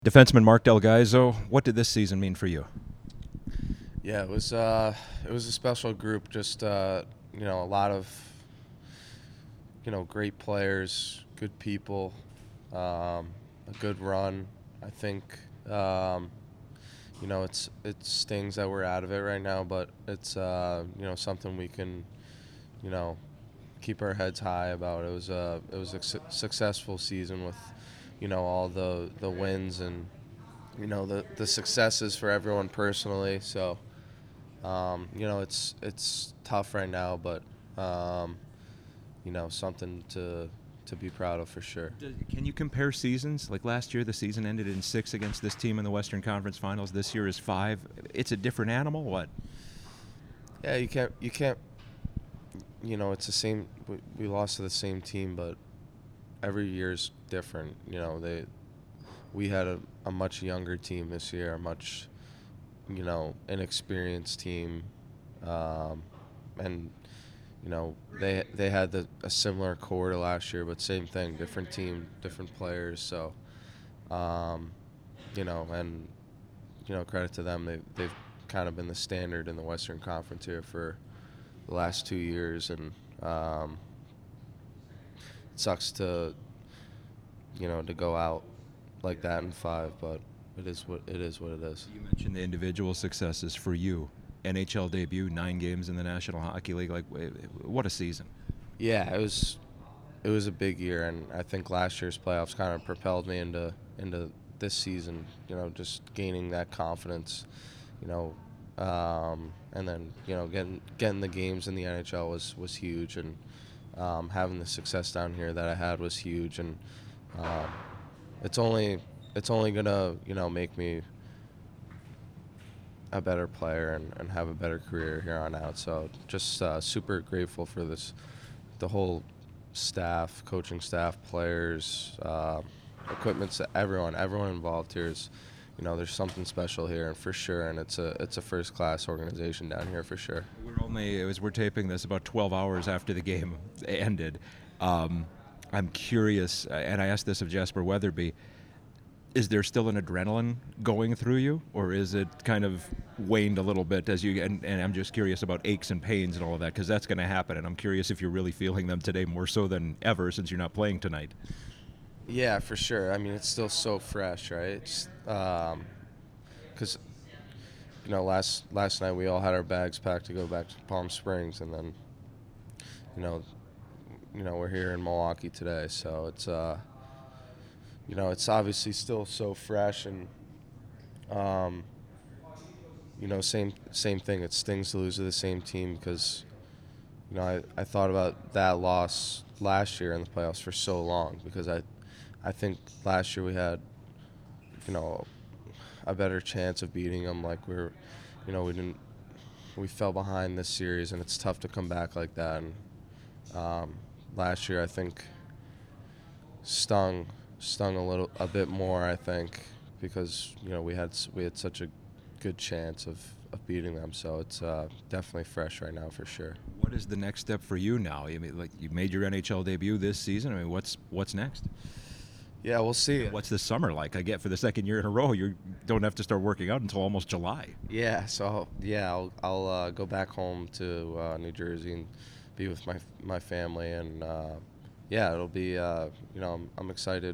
Defenseman Mark Del Gaizo, what did this season mean for you? Yeah, it was a special group. Just a lot of great players, good people, a good run. I think it stings that we're out of it right now, but it's something we can keep our heads high about. It was a successful season with all the wins and the successes for everyone personally. So it's tough right now, but something to be proud of for sure. Can you compare seasons? Like last year, the season ended in 6 against this team in the Western Conference Finals. This year is 5. It's a different animal. What? Yeah, you can't. It's the same. We lost to the same team, but every year's different. We had a much younger team this year, a much inexperienced team, and they had a similar core to last year, but same thing, different team, different players. So, and credit to them, they've kind of been the standard in the Western Conference here for the last 2 years, and it sucks to to go out like that in 5, but it is what it is. You mentioned the individual successes for you. NHL debut, 9 games in the National Hockey League. Like, what a season! Yeah, it was a big year, and I think last year's playoffs kind of propelled me into this season. Just gaining that confidence. And then getting the games in the NHL was huge, and having the success down here that I had was huge, and it's only gonna make me a better player and have a better career here on out. So just super grateful for the whole staff, coaching staff, players, equipment, everyone involved here is, there's something special here, and for sure, and it's a first class organization down here for sure. We're taping this about 12 hours after the game ended. I'm curious, and I asked this of Jasper Weatherby. Is there still an adrenaline going through you, or is it kind of waned a little bit as you? And I'm just curious about aches and pains and all of that, because that's going to happen. And I'm curious if you're really feeling them today more so than ever since you're not playing tonight. Yeah, for sure. I mean, it's still so fresh, right? Because last night we all had our bags packed to go back to Palm Springs, and then we're here in Milwaukee today, so it's it's obviously still so fresh, and same thing. It stings to lose to the same team because I thought about that loss last year in the playoffs for so long, because I think last year we had a better chance of beating them. Like we fell behind this series, and it's tough to come back like that. And last year I think stung a bit more, I think, because we had such a good chance of beating them. So it's definitely fresh right now for sure. What is the next step for you now? You made your NHL debut this season. I mean, what's next? Yeah, we'll see. What's this summer like? I get for the second year in a row, you don't have to start working out until almost July. Yeah, so I'll go back home to New Jersey and be with my family, and it'll be I'm excited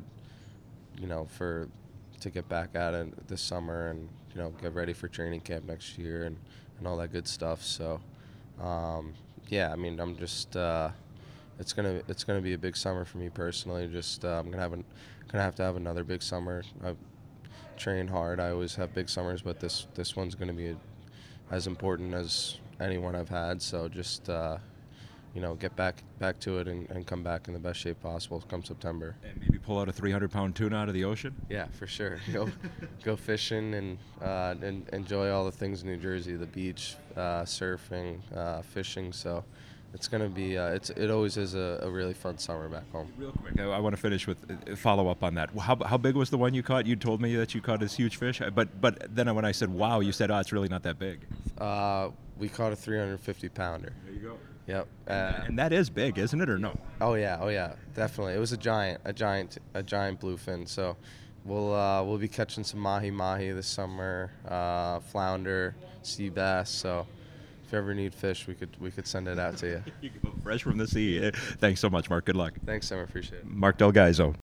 to get back at it this summer, and get ready for training camp next year and all that good stuff. So I mean, I'm just it's gonna be a big summer for me personally. Just I'm gonna have to have another big summer. I've trained hard. I always have big summers, but this one's gonna be as important as anyone I've had. So just get back to it and come back in the best shape possible come September. And maybe pull out a 300-pound tuna out of the ocean? Yeah, for sure. Go fishing and enjoy all the things in New Jersey, the beach, surfing, fishing. So it's going to be it always is a really fun summer back home. Real quick, I want to finish with follow up on that. How big was the one you caught? You told me that you caught this huge fish, but then when I said wow, you said, it's really not that big. We caught a 350-pounder. There you go. Yep. And that is big, isn't it, or no? Oh yeah, definitely. It was a giant bluefin. So we'll be catching some mahi this summer, flounder, sea bass. So if you ever need fish, we could send it out to you. You go fresh from the sea. Thanks so much, Mark. Good luck. Thanks, Sam. I appreciate it. Mark Del Gaizo.